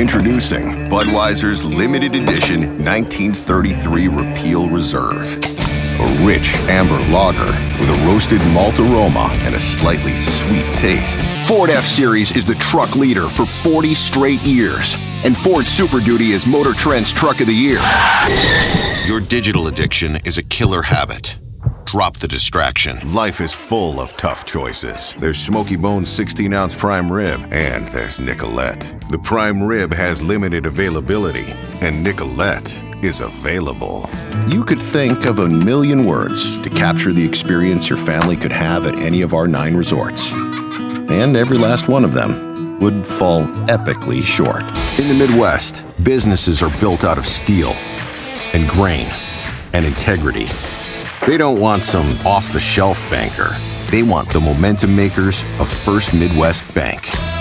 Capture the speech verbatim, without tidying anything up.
Introducing Budweiser's limited edition nineteen thirty-three Repeal Reserve. A rich amber lager with a roasted malt aroma and a slightly sweet taste. Ford F-Series is the truck leader for forty straight years. And Ford Super Duty is Motor Trend's Truck of the Year. Your digital addiction is a killer habit. Drop the distraction. Life is full of tough choices. There's Smoky Bones sixteen ounce prime rib, and there's Nicolette. The prime rib has limited availability, and Nicolette is available. You could think of a million words to capture the experience your family could have at any of our nine resorts. And every last one of them would fall epically short. In the Midwest, businesses are built out of steel and grain and integrity. They don't want some off-the-shelf banker. They want the momentum makers of First Midwest Bank.